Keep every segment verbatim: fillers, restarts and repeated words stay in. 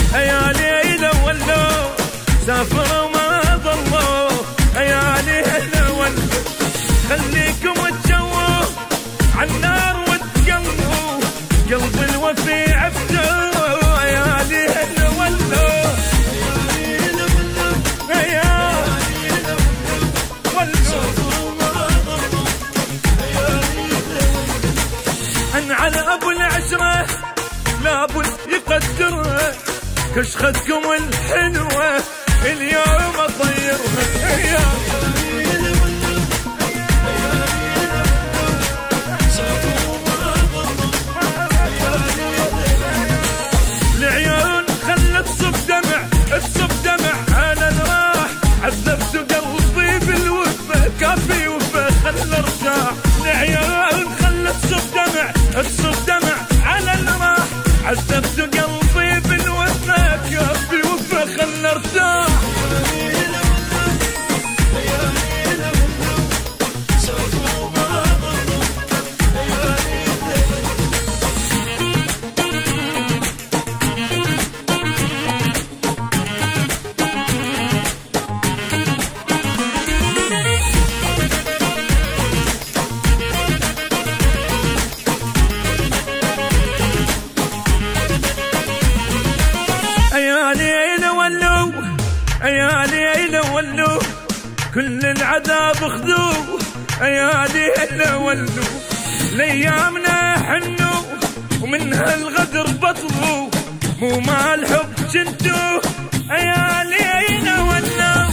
يا ليل ولوا سافروا ما ضلوا، يا ليل ولوا خليكم تجوا عالنار وتقلوا قلب الوفي عبده، يا ليل ولوا يا أن على أبو العشرة لابد يقدرها، كشختكم الحلوة اليوم أطيرها، يا العيون خلت تصب دمع تصب دمع على الراح، عذبت قلبي بالوفا كافي وفا خل ارتاح، العيون خلت تصب دمع تصب دمع على الراح، عذبت قلبي بالوفا كافي وفا خل ارتاح. يا ليل ولوا يا ليل ولوا كل العذاب خذوه، يا ليل ولوا لأيامنا حنوا ومنها الغدر بطلوا، مو مع الحب جنتوا، يا ليل ولوا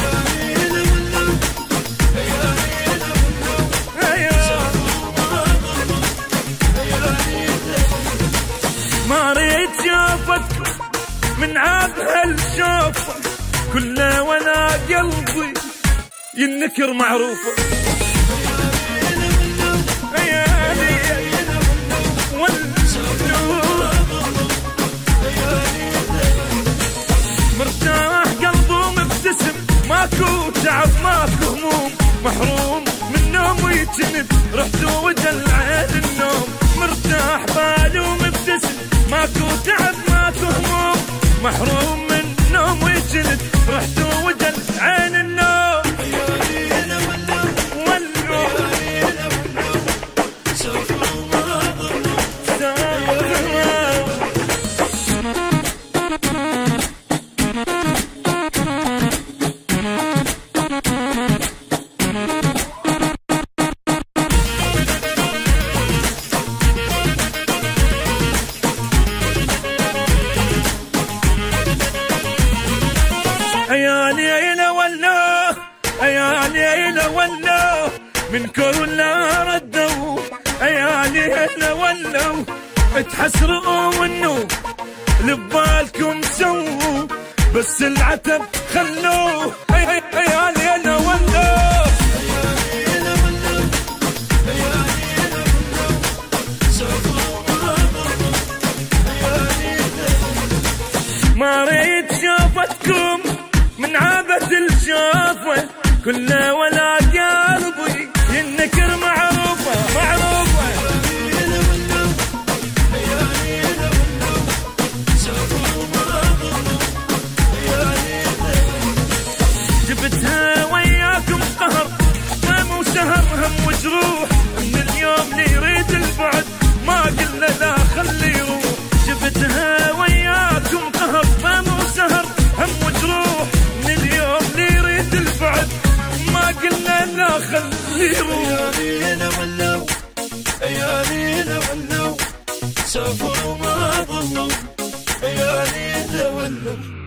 ما ريت شافتكم من عاب هالشوفة كله ولا قلبي ينكر معروفة، يا ليل ولوا مرتاح قلبه مبتسم ماكو تعب ماكو هموم، محروم من نوم ويتند رحت ودلع النوم، مرتاح باله مبتسم ماكو تعب ماكو هموم، محروم من نوم ويجلد رحت وجل عين النوم، ولوا سافروا ما ضلوا يا ليل ولوا يا ليل ولوا من كل ردوا، يا ليل ولوا تحسروا منه لبالكم سووا بس العتب خلوه، يا ليل ولوا ما ريت شافتكم من عابة الشافة كله ولا قلبي ينكر معروفة معروفة، جبتها وياكم قهر ما مو سهر هم وجروح، من اليوم اللي يريد البعد ما قلنا لا خلي يروح، جبتها وياكم قهر ما مو سهر هم وجروح، من اليوم اللي يريد البعد ما قلنا لا خلي يروح، يا ليل ولوا يا ليل ولوا سافروا ما ضلوا، يا ليل ولوا.